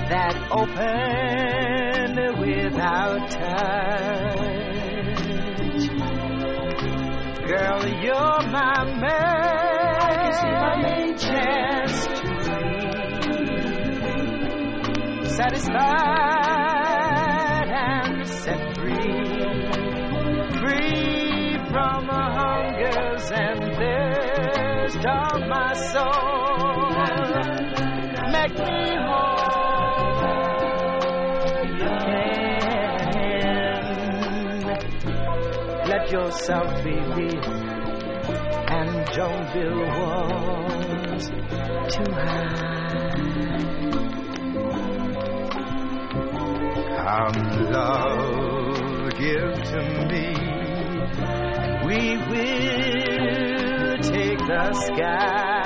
that open without touch. Girl, you're my main chance to be satisfied and set free, free from the hungers and thirst of my soul. Make me whole again. Let yourself be real and don't build walls too high. Come, love, give to me, and we will take the sky.